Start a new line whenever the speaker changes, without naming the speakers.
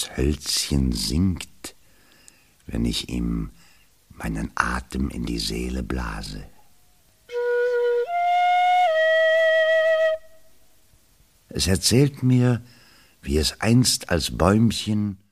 das Hölzchen singt, wenn ich ihm meinen Atem in die Seele blase. Es erzählt mir, wie es einst als Bäumchen